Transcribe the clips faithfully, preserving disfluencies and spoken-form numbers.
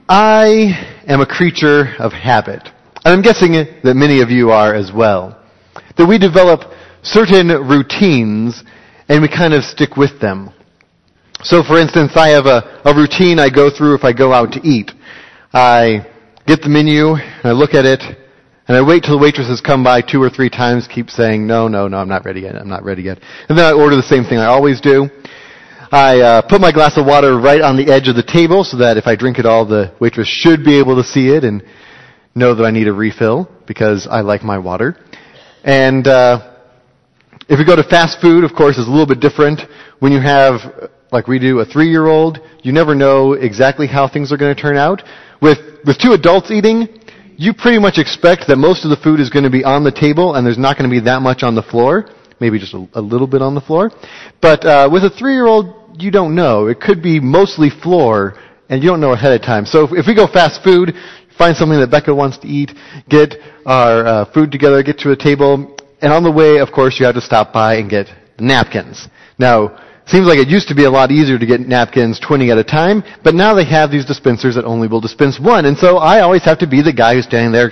I am a creature of habit. And I'm guessing that many of you are as well. That we develop certain routines and we kind of stick with them. So for instance, I have a, a routine I go through if I go out to eat. I get the menu, and I look at it, and I wait till the waitresses come by two or three times, keep saying, no, no, no, I'm not ready yet, I'm not ready yet. And then I order the same thing I always do. I uh, put my glass of water right on the edge of the table so that if I drink it all, the waitress should be able to see it and know that I need a refill because I like my water. And uh if we go to fast food, of course, it's a little bit different. When you have, like we do, a three-year-old, you never know exactly how things are going to turn out. With with two adults eating, you pretty much expect that most of the food is going to be on the table and there's not going to be that much on the floor. Maybe just a, a little bit on the floor. But uh with a three-year-old, you don't know. It could be mostly floor and you don't know ahead of time. So if, if we go fast food, find something that Becca wants to eat, get our uh, food together, get to a table, and on the way, of course, you have to stop by and get napkins. Now, seems like it used to be a lot easier to get napkins twenty at a time, but now they have these dispensers that only will dispense one, and so I always have to be the guy who's standing there.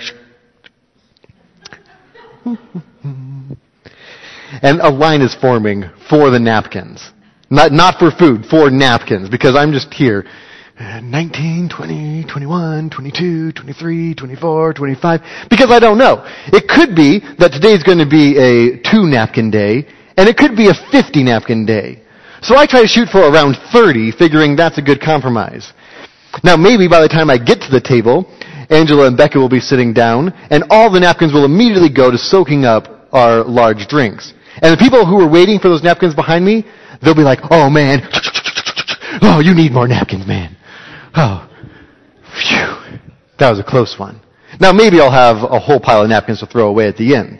And a line is forming for the napkins. Not, not for food, for napkins, because I'm just here. nineteen, twenty, twenty-one, twenty-two, twenty-three, twenty-four, twenty-five, because I don't know. It could be that today's going to be a two napkin day, and it could be a fifty napkin day. So I try to shoot for around thirty, figuring that's a good compromise. Now maybe by the time I get to the table, Angela and Becca will be sitting down, and all the napkins will immediately go to soaking up our large drinks. And the people who are waiting for those napkins behind me, they'll be like, oh man, oh, you need more napkins, man. Oh, phew, that was a close one. Now maybe I'll have a whole pile of napkins to throw away at the end.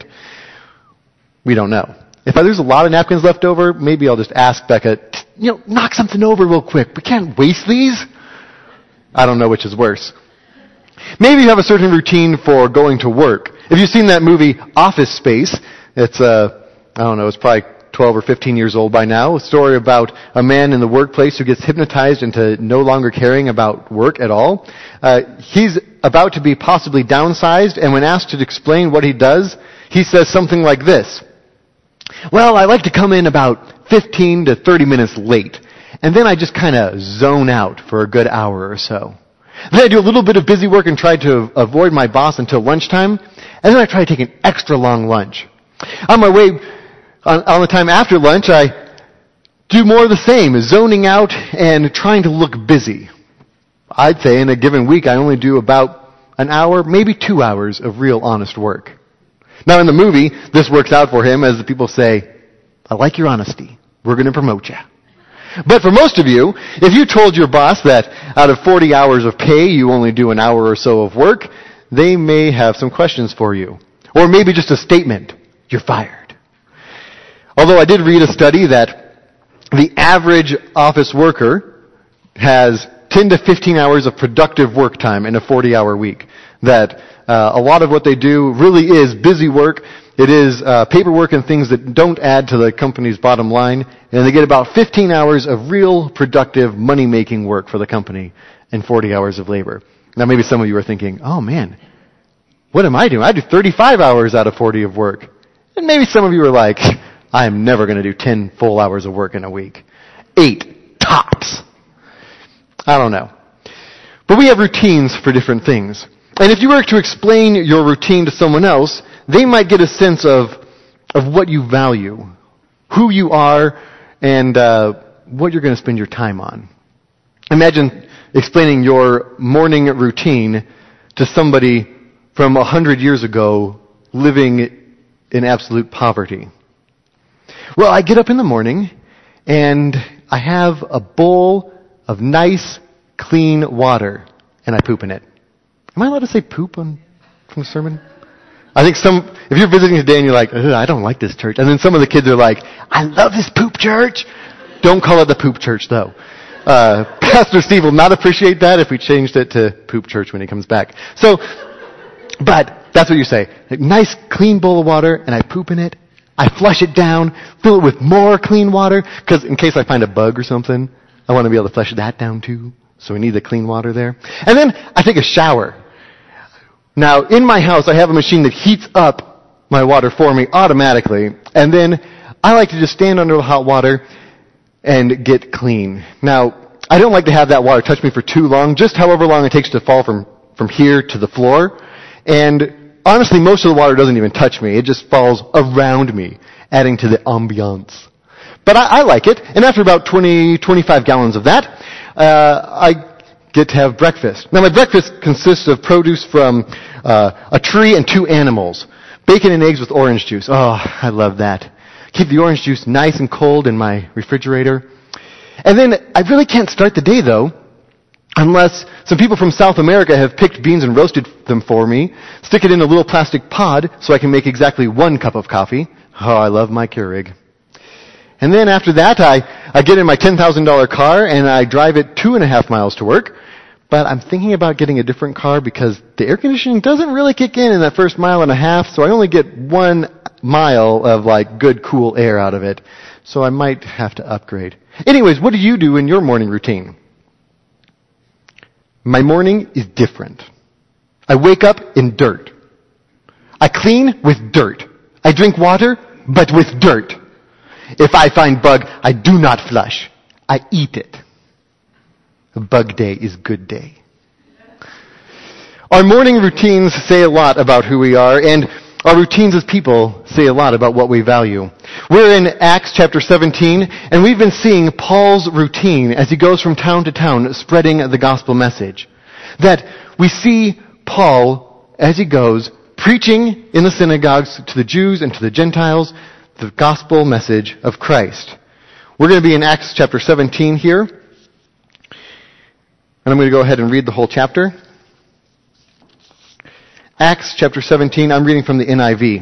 We don't know. If there's a lot of napkins left over, maybe I'll just ask Becca, you know, knock something over real quick. We can't waste these. I don't know which is worse. Maybe you have a certain routine for going to work. If you've seen that movie Office Space, it's, uh, I don't know, it's probably twelve or fifteen years old by now, a story about a man in the workplace who gets hypnotized into no longer caring about work at all. Uh, he's about to be possibly downsized, and when asked to explain what he does, he says something like this. Well, I like to come in about fifteen to thirty minutes late, and then I just kind of zone out for a good hour or so. Then I do a little bit of busy work and try to avoid my boss until lunchtime, and then I try to take an extra long lunch. On my way On, on the time after lunch, I do more of the same, zoning out and trying to look busy. I'd say in a given week, I only do about an hour, maybe two hours of real honest work. Now in the movie, this works out for him as the people say, I like your honesty. We're going to promote you. But for most of you, if you told your boss that out of forty hours of pay, you only do an hour or so of work, they may have some questions for you. Or maybe just a statement, you're fired. Although I did read a study that the average office worker has ten to fifteen hours of productive work time in a forty-hour week. That uh, a lot of what they do really is busy work. It is uh, paperwork and things that don't add to the company's bottom line. And they get about fifteen hours of real productive money-making work for the company and forty hours of labor. Now maybe some of you are thinking, oh man, what am I doing? I do thirty-five hours out of forty of work. And maybe some of you are like, I am never going to do ten full hours of work in a week. Eight, tops. I don't know. But we have routines for different things. And if you were to explain your routine to someone else, they might get a sense of, of what you value, who you are, and uh, what you're going to spend your time on. Imagine explaining your morning routine to somebody from a hundred years ago living in absolute poverty. Well, I get up in the morning and I have a bowl of nice, clean water and I poop in it. Am I allowed to say poop on from the sermon? I think some, if you're visiting today and you're like, I don't like this church, and then some of the kids are like, I love this poop church. Don't call it the poop church though. Uh, Pastor Steve will not appreciate that if we changed it to poop church when he comes back. So, but that's what you say. A nice, clean bowl of water and I poop in it. I flush it down, fill it with more clean water, because in case I find a bug or something, I want to be able to flush that down too. So we need the clean water there. And then I take a shower. Now, in my house, I have a machine that heats up my water for me automatically. And then I like to just stand under the hot water and get clean. Now, I don't like to have that water touch me for too long, just however long it takes to fall from, from here to the floor. And honestly, most of the water doesn't even touch me. It just falls around me, adding to the ambiance. But I, I like it. And after about twenty, twenty-five gallons of that, uh, I get to have breakfast. Now, my breakfast consists of produce from uh, a tree and two animals. Bacon and eggs with orange juice. Oh, I love that. Keep the orange juice nice and cold in my refrigerator. And then I really can't start the day, though, unless some people from South America have picked beans and roasted them for me, stick it in a little plastic pod so I can make exactly one cup of coffee. Oh, I love my Keurig. And then after that, I, I get in my ten thousand dollars car and I drive it two and a half miles to work. But I'm thinking about getting a different car because the air conditioning doesn't really kick in in that first mile and a half, so I only get one mile of like good cool air out of it. So I might have to upgrade. Anyways, what do you do in your morning routine? My morning is different. I wake up in dirt. I clean with dirt. I drink water, but with dirt. If I find bug, I do not flush. I eat it. A bug day is good day. Our morning routines say a lot about who we are, and our routines as people say a lot about what we value. We're in Acts chapter seventeen, and we've been seeing Paul's routine as he goes from town to town spreading the gospel message. That we see Paul, as he goes, preaching in the synagogues to the Jews and to the Gentiles the gospel message of Christ. We're going to be in Acts chapter seventeen here, and I'm going to go ahead and read the whole chapter. Acts chapter seventeen, I'm reading from the N I V.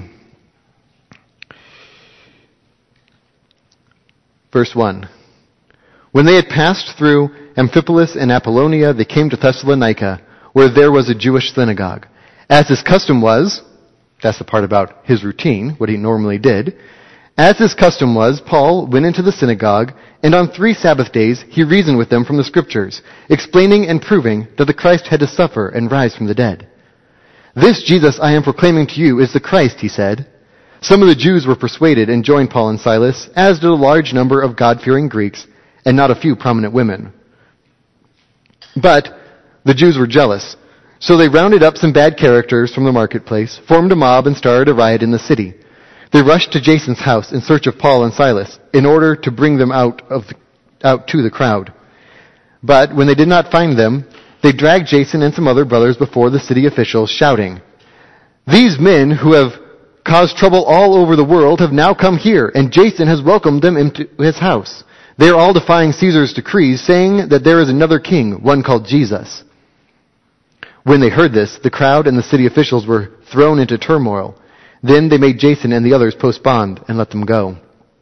Verse one. When they had passed through Amphipolis and Apollonia, they came to Thessalonica, where there was a Jewish synagogue. As his custom was, that's the part about his routine, what he normally did. As his custom was, Paul went into the synagogue, and on three Sabbath days he reasoned with them from the Scriptures, explaining and proving that the Christ had to suffer and rise from the dead. This Jesus I am proclaiming to you is the Christ, he said. Some of the Jews were persuaded and joined Paul and Silas, as did a large number of God-fearing Greeks, and not a few prominent women. But the Jews were jealous, so they rounded up some bad characters from the marketplace, formed a mob, and started a riot in the city. They rushed to Jason's house in search of Paul and Silas, in order to bring them out of the, out to the crowd. But when they did not find them, they dragged Jason and some other brothers before the city officials, shouting, "These men who have caused trouble all over the world have now come here, and Jason has welcomed them into his house. They are all defying Caesar's decrees, saying that there is another king, one called Jesus." When they heard this, the crowd and the city officials were thrown into turmoil. Then they made Jason and the others post bond and let them go.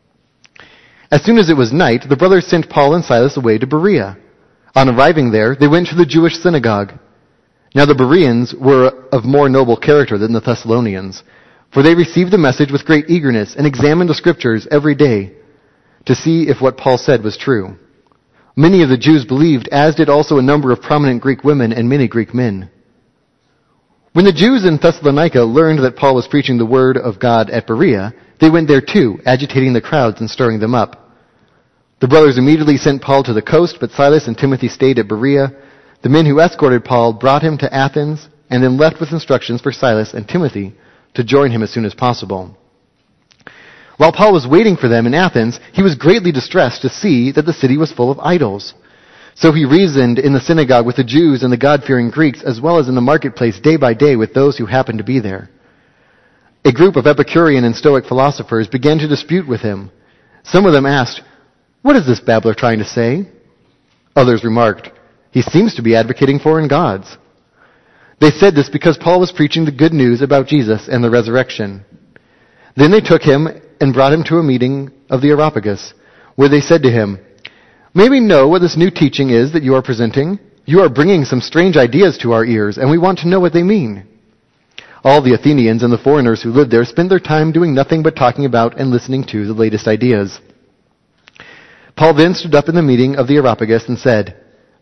As soon as it was night, the brothers sent Paul and Silas away to Berea. On arriving there, they went to the Jewish synagogue. Now the Bereans were of more noble character than the Thessalonians, for they received the message with great eagerness and examined the Scriptures every day to see if what Paul said was true. Many of the Jews believed, as did also a number of prominent Greek women and many Greek men. When the Jews in Thessalonica learned that Paul was preaching the word of God at Berea, they went there too, agitating the crowds and stirring them up. The brothers immediately sent Paul to the coast, but Silas and Timothy stayed at Berea. The men who escorted Paul brought him to Athens, and then left with instructions for Silas and Timothy to join him as soon as possible. While Paul was waiting for them in Athens, he was greatly distressed to see that the city was full of idols. So he reasoned in the synagogue with the Jews and the God-fearing Greeks, as well as in the marketplace day by day with those who happened to be there. A group of Epicurean and Stoic philosophers began to dispute with him. Some of them asked, "What is this babbler trying to say?" Others remarked, "He seems to be advocating foreign gods." They said this because Paul was preaching the good news about Jesus and the resurrection. Then they took him and brought him to a meeting of the Areopagus, where they said to him, "May we know what this new teaching is that you are presenting? You are bringing some strange ideas to our ears, and we want to know what they mean." All the Athenians and the foreigners who lived there spent their time doing nothing but talking about and listening to the latest ideas. Paul then stood up in the meeting of the Areopagus and said,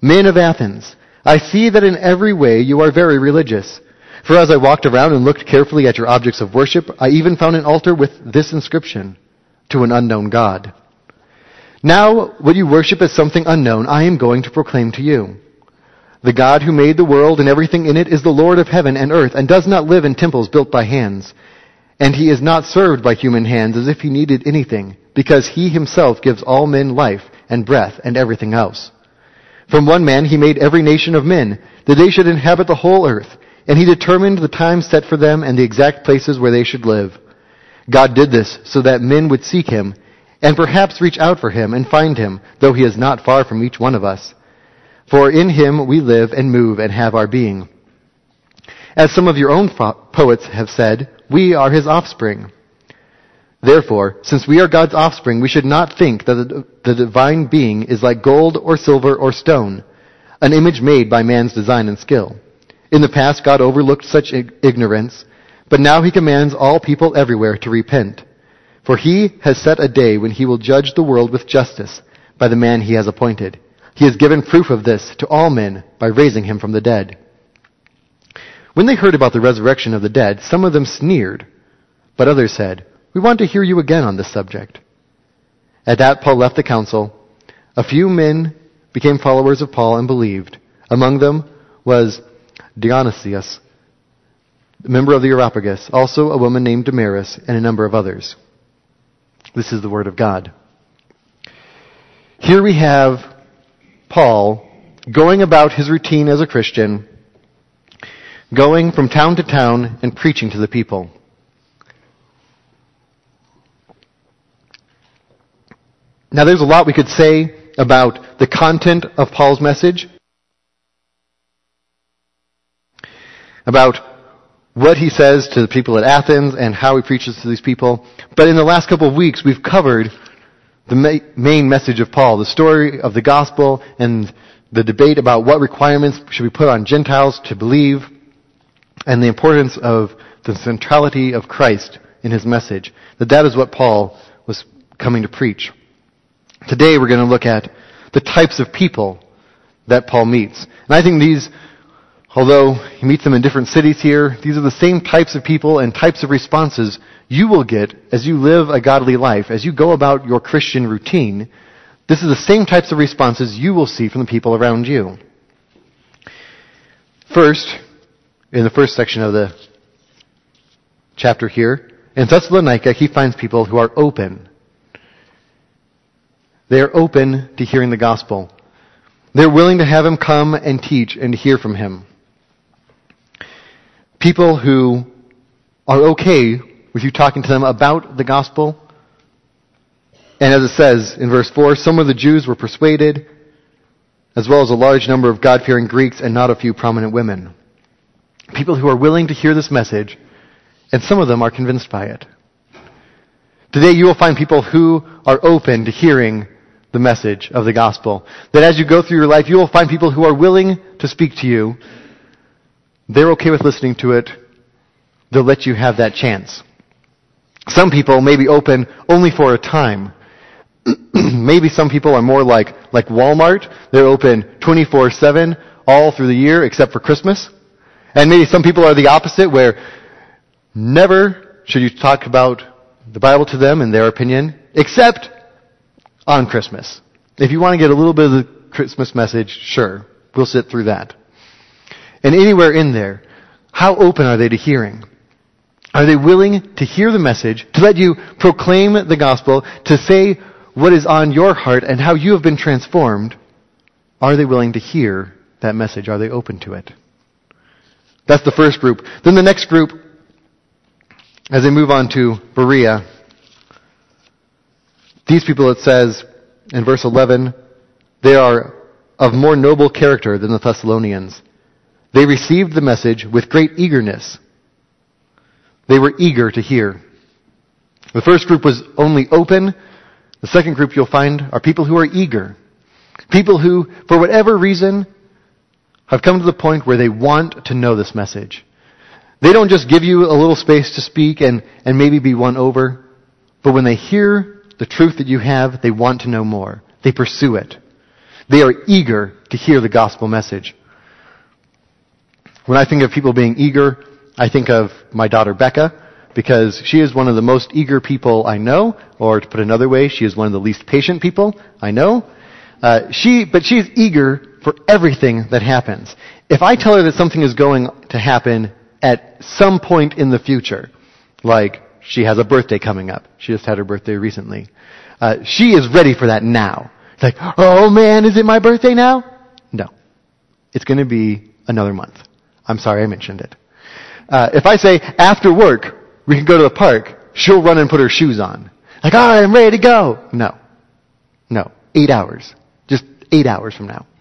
Men of Athens, I see that in every way you are very religious. For as I walked around and looked carefully at your objects of worship, I even found an altar with this inscription, to an unknown God. Now, what you worship as something unknown, I am going to proclaim to you. The God who made the world and everything in it is the Lord of heaven and earth, and does not live in temples built by hands. And he is not served by human hands as if he needed anything, because he himself gives all men life and breath and everything else. From one man he made every nation of men, that they should inhabit the whole earth, and he determined the time set for them and the exact places where they should live. God did this so that men would seek him, and perhaps reach out for him and find him, though he is not far from each one of us. For in him we live and move and have our being. As some of your own poets have said, we are his offspring. Therefore, since we are God's offspring, we should not think that the, the divine being is like gold or silver or stone, an image made by man's design and skill. In the past, God overlooked such ignorance, but now he commands all people everywhere to repent. For he has set a day when he will judge the world with justice by the man he has appointed. He has given proof of this to all men by raising him from the dead. When they heard about the resurrection of the dead, some of them sneered, but others said, we want to hear you again on this subject. At that, Paul left the council. A few men became followers of Paul and believed. Among them was Dionysius, a member of the Areopagus, also a woman named Damaris, and a number of others. This is the word of God. Here we have Paul going about his routine as a Christian, going from town to town and preaching to the people. Now there's a lot we could say about the content of Paul's message, about what he says to the people at Athens and how he preaches to these people. But in the last couple of weeks, we've covered the ma- main message of Paul, the story of the gospel and the debate about what requirements should be put on Gentiles to believe, and the importance of the centrality of Christ in his message. That that is what Paul was coming to preach. Today we're going to look at the types of people that Paul meets. And I think these, although he meets them in different cities here, these are the same types of people and types of responses you will get as you live a godly life, as you go about your Christian routine. This is the same types of responses you will see from the people around you. First, in the first section of the chapter here, in Thessalonica, he finds people who are open. They are open to hearing the gospel. They're willing to have him come and teach and hear from him. People who are okay with you talking to them about the gospel. And as it says in verse four, some of the Jews were persuaded, as well as a large number of God-fearing Greeks and not a few prominent women. People who are willing to hear this message, and some of them are convinced by it. Today you will find people who are open to hearing the message of the gospel. That as you go through your life, you will find people who are willing to speak to you. They're okay with listening to it. They'll let you have that chance. Some people may be open only for a time. Maybe some people are more like, like Walmart. They're open twenty-four seven all through the year except for Christmas. And maybe some people are the opposite, where never should you talk about the Bible to them in their opinion, except on Christmas. If you want to get a little bit of the Christmas message, sure, we'll sit through that. And anywhere in there, how open are they to hearing? Are they willing to hear the message, to let you proclaim the gospel, to say what is on your heart and how you have been transformed? Are they willing to hear that message? Are they open to it? That's the first group. Then the next group, as they move on to Berea, these people, it says in verse eleven, they are of more noble character than the Thessalonians. They received the message with great eagerness. They were eager to hear. The first group was only open. The second group you'll find are people who are eager. People who, for whatever reason, have come to the point where they want to know this message. They don't just give you a little space to speak and, and maybe be won over, but when they hear the truth that you have, they want to know more. They pursue it. They are eager to hear the gospel message. When I think of people being eager, I think of my daughter Becca, because she is one of the most eager people I know, or to put another way, she is one of the least patient people I know. Uh, she, but she is eager for everything that happens. If I tell her that something is going to happen at some point in the future, like she has a birthday coming up, she just had her birthday recently, uh, she is ready for that now. It's like, oh man, is it my birthday now? No. It's going to be another month. I'm sorry I mentioned it. Uh, if I say, after work, we can go to the park, she'll run and put her shoes on. Like, all right, I'm ready to go. No. No. Eight hours. Just eight hours from now.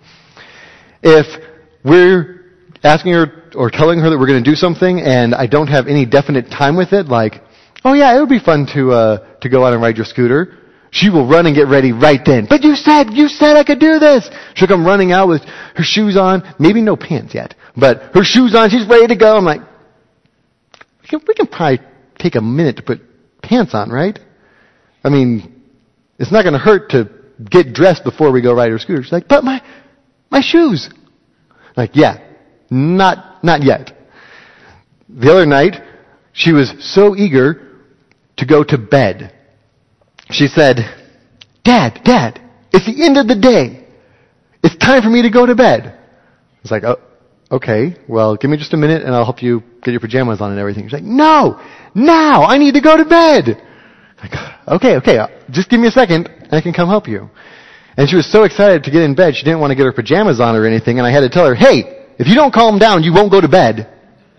If we're asking her or telling her that we're going to do something and I don't have any definite time with it, like, oh yeah, it would be fun to, uh, to go out and ride your scooter, she will run and get ready right then. But you said, you said I could do this. She'll come running out with her shoes on, maybe no pants yet, but her shoes on, she's ready to go. I'm like, we can, we can probably take a minute to put pants on, right? I mean, it's not going to hurt to get dressed before we go ride her scooter. She's like, but my, my shoes. Like, yeah, not, not yet. The other night, she was so eager to go to bed. She said, Dad, Dad, it's the end of the day. It's time for me to go to bed. I was like, oh, okay, well, give me just a minute and I'll help you get your pajamas on and everything. She's like, no, now, I need to go to bed. I'm like, okay, okay, just give me a second and I can come help you. And she was so excited to get in bed, she didn't want to get her pajamas on or anything, and I had to tell her, hey, if you don't calm down, you won't go to bed.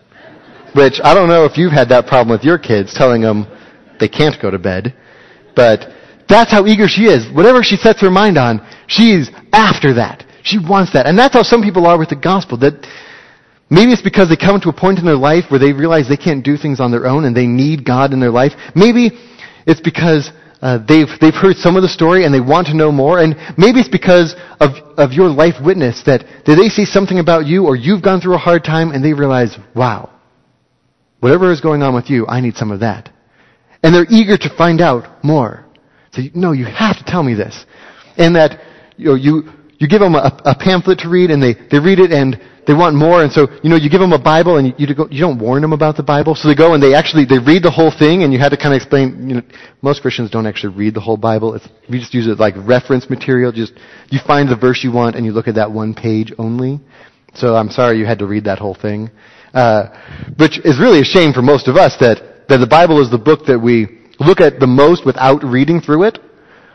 Which, I don't know if you've had that problem with your kids, telling them they can't go to bed. But that's how eager she is. Whatever she sets her mind on, she's after that. She wants that. And that's how some people are with the gospel. That maybe it's because they come to a point in their life where they realize they can't do things on their own and they need God in their life. Maybe it's because uh, they've they've heard some of the story and they want to know more. And maybe it's because of, of your life witness that, that they see something about you or you've gone through a hard time and they realize, wow, whatever is going on with you, I need some of that. And they're eager to find out more. So, no, you have to tell me this. And that, you know, you, you give them a, a pamphlet to read and they, they read it and they want more. And so, you know, you give them a Bible and you, you, go, you don't warn them about the Bible. So they go and they actually, they read the whole thing and you had to kind of explain, you know, most Christians don't actually read the whole Bible. It's, we just use it like reference material. Just, you find the verse you want and you look at that one page only. So I'm sorry you had to read that whole thing. Uh, which is really a shame for most of us that that the Bible is the book that we look at the most without reading through it,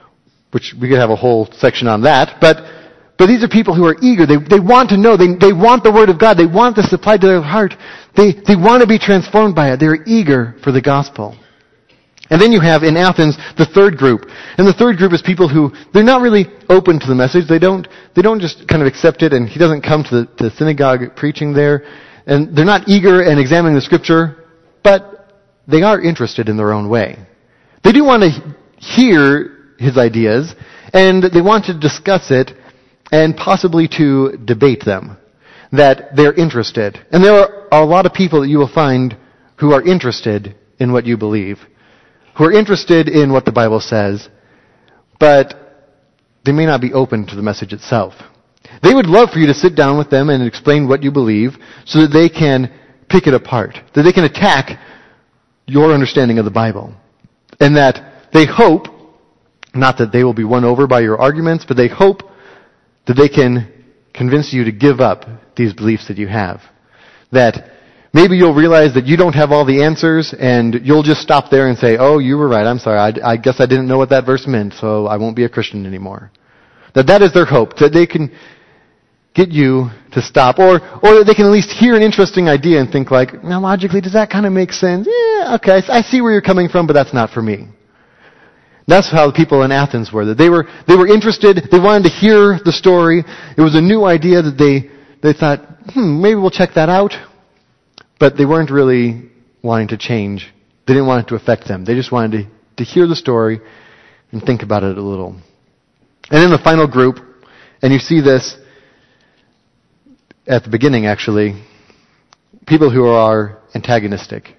which we could have a whole section on that. But but these are people who are eager. They they want to know. They they want the Word of God. They want this applied to their heart. They they want to be transformed by it. They're eager for the gospel. And then you have in Athens the third group. And the third group is people who, they're not really open to the message. They don't they don't just kind of accept it, and he doesn't come to the, to the synagogue preaching there. And they're not eager in examining the Scripture, but they are interested in their own way. They do want to hear his ideas, and they want to discuss it, and possibly to debate them. That they're interested. And there are a lot of people that you will find who are interested in what you believe, who are interested in what the Bible says, but they may not be open to the message itself. They would love for you to sit down with them and explain what you believe so that they can pick it apart, that they can attack your understanding of the Bible. And that they hope, not that they will be won over by your arguments, but they hope that they can convince you to give up these beliefs that you have. That maybe you'll realize that you don't have all the answers and you'll just stop there and say, oh, you were right, I'm sorry, I, I guess I didn't know what that verse meant, so I won't be a Christian anymore. That that is their hope, that they can get you to stop, or or they can at least hear an interesting idea and think like, now logically, does that kind of make sense? Yeah, okay, I see where you're coming from, but that's not for me. That's how the people in Athens were. That they were they were interested, they wanted to hear the story. It was a new idea that they they thought, hmm, maybe we'll check that out. But they weren't really wanting to change. They didn't want it to affect them. They just wanted to, to hear the story and think about it a little. And in the final group, and you see this at the beginning, actually, people who are antagonistic.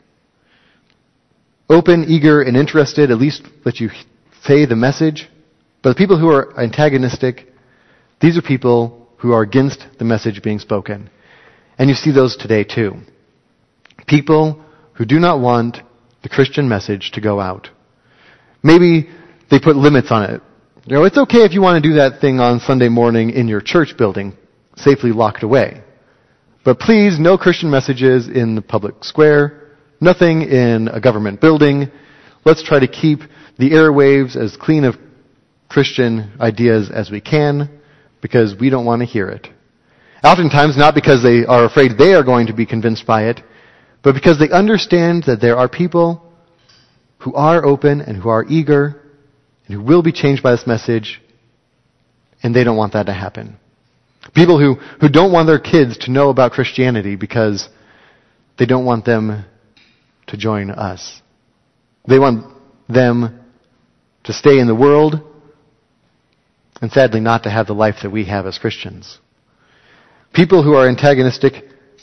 Open, eager, and interested, at least let you say the message. But the people who are antagonistic, These are people who are against the message being spoken. And you see those today too. People who do not want the Christian message to go out. Maybe they put limits on it. You know, it's okay if you want to do that thing on Sunday morning in your church building, safely locked away. But please, no Christian messages in the public square, nothing in a government building. Let's try to keep the airwaves as clean of Christian ideas as we can, because we don't want to hear it. Oftentimes, not because they are afraid they are going to be convinced by it, but because they understand that there are people who are open and who are eager and who will be changed by this message, and they don't want that to happen. People who, who don't want their kids to know about Christianity because they don't want them to join us. They want them to stay in the world and sadly not to have the life that we have as Christians. People who are antagonistic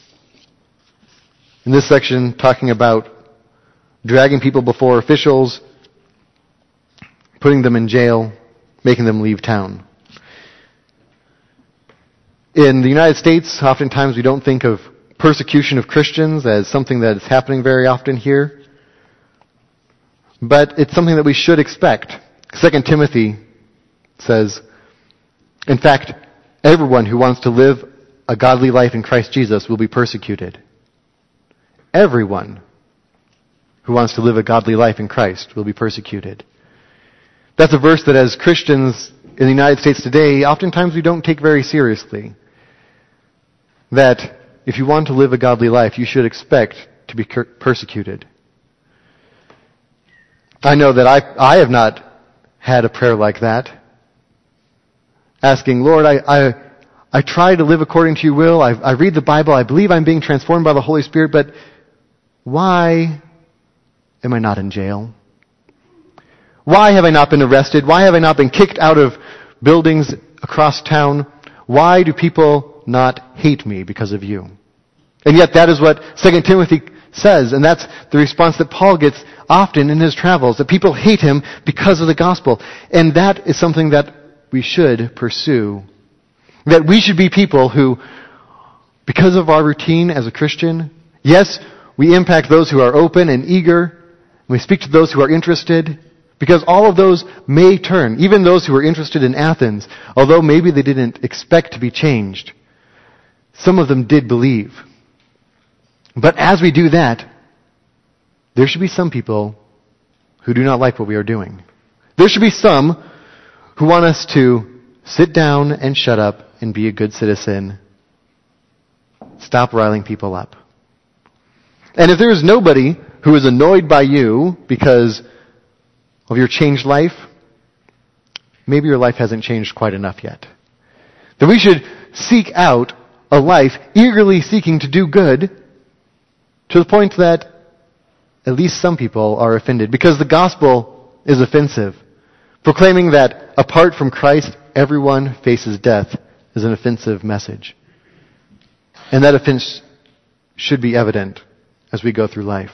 in this section, talking about dragging people before officials, putting them in jail, making them leave town. In the United States, oftentimes we don't think of persecution of Christians as something that is happening very often here. But it's something that we should expect. Second Timothy says, in fact, everyone who wants to live a godly life in Christ Jesus will be persecuted. Everyone who wants to live a godly life in Christ will be persecuted. That's a verse that as Christians in the United States today, oftentimes we don't take very seriously. That if you want to live a godly life, you should expect to be persecuted. I know that I, I have not had a prayer like that. Asking, Lord, I, I, I try to live according to your will. I, I read the Bible. I believe I'm being transformed by the Holy Spirit, but why am I not in jail? Why have I not been arrested? Why have I not been kicked out of buildings across town? Why do people not hate me because of you? And yet that is what Second Timothy says, and that's the response that Paul gets often in his travels, that people hate him because of the gospel. And that is something that we should pursue. That we should be people who, because of our routine as a Christian, yes, we impact those who are open and eager. We speak to those who are interested, because all of those may turn. Even those who are interested in Athens, although maybe they didn't expect to be changed, some of them did believe. But as we do that, there should be some people who do not like what we are doing. There should be some who want us to sit down and shut up and be a good citizen. Stop riling people up. And if there is nobody who is annoyed by you because of your changed life, maybe your life hasn't changed quite enough yet. That we should seek out a life eagerly seeking to do good to the point that at least some people are offended, because the gospel is offensive. Proclaiming that apart from Christ, everyone faces death is an offensive message. And that offense should be evident as we go through life.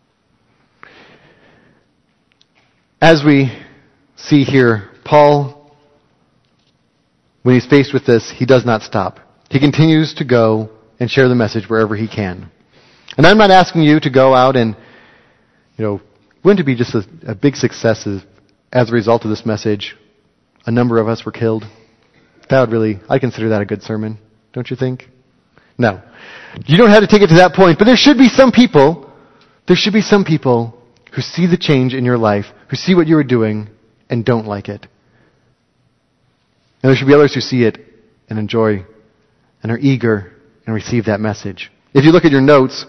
As we see here, Paul, when he's faced with this, he does not stop. He continues to go and share the message wherever he can. And I'm not asking you to go out and, you know, wouldn't it be just a, a big success as, as a result of this message, a number of us were killed? That would really, I consider that a good sermon, don't you think? No. You don't have to take it to that point, but there should be some people, there should be some people who see the change in your life, who see what you are doing and don't like it. And there should be others who see it and enjoy and are eager and receive that message. If you look at your notes,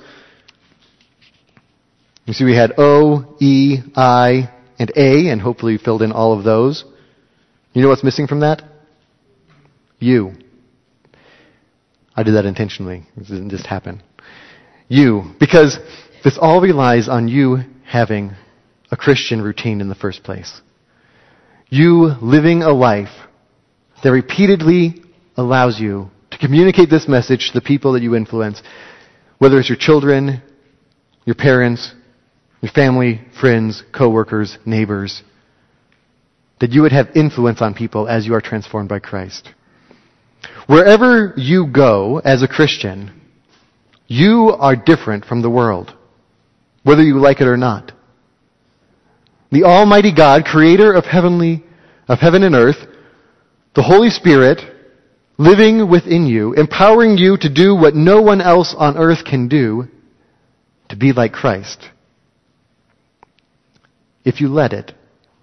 you see we had O, E, I, and A, and hopefully you filled in all of those. You know what's missing from that? You. I did that intentionally. It didn't just happen. You. Because this all relies on you having a Christian routine in the first place. You living a life that repeatedly allows you to communicate this message to the people that you influence, whether it's your children, your parents, your family, friends, co-workers, neighbors, that you would have influence on people as you are transformed by Christ. Wherever you go as a Christian, you are different from the world, whether you like it or not. The Almighty God, creator of heavenly, of heaven and earth, the Holy Spirit, living within you, empowering you to do what no one else on earth can do, to be like Christ. If you let it,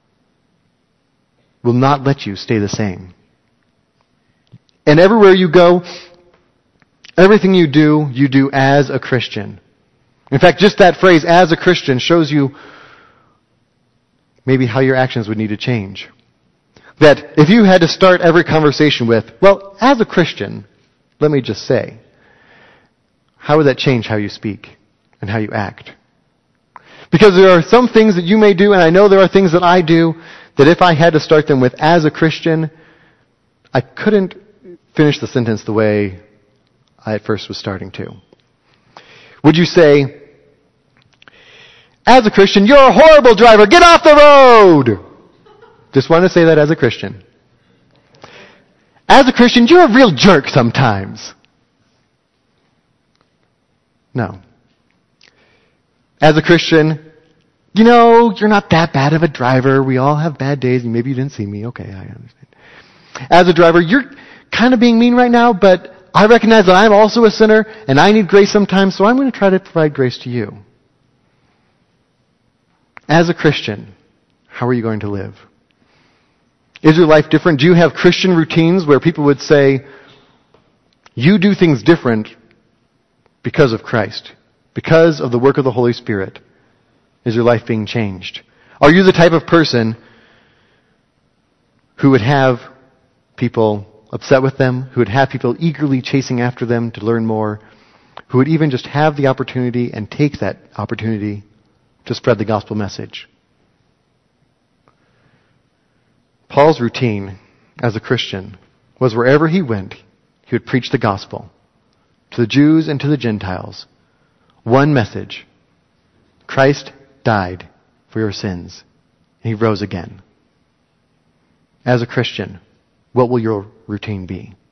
will not let you stay the same. And everywhere you go, everything you do, you do as a Christian. In fact, just that phrase, as a Christian, shows you maybe how your actions would need to change. That if you had to start every conversation with, well, as a Christian, let me just say, how would that change how you speak and how you act? Because there are some things that you may do, and I know there are things that I do, that if I had to start them with, as a Christian, I couldn't finish the sentence the way I at first was starting to. Would you say, as a Christian, you're a horrible driver, get off the road! Just want to say that as a Christian. As a Christian, you're a real jerk sometimes. No. As a Christian, you know, you're not that bad of a driver. We all have bad days, and maybe you didn't see me. Okay, I understand. As a driver, you're kind of being mean right now, but I recognize that I'm also a sinner, and I need grace sometimes, so I'm going to try to provide grace to you. As a Christian, how are you going to live? Is your life different? Do you have Christian routines where people would say, you do things different because of Christ, because of the work of the Holy Spirit? Is your life being changed? Are you the type of person who would have people upset with them, who would have people eagerly chasing after them to learn more, who would even just have the opportunity and take that opportunity to spread the gospel message? Paul's routine as a Christian was wherever he went, he would preach the gospel to the Jews and to the Gentiles. One message: Christ died for your sins, and he rose again. As a Christian, what will your routine be?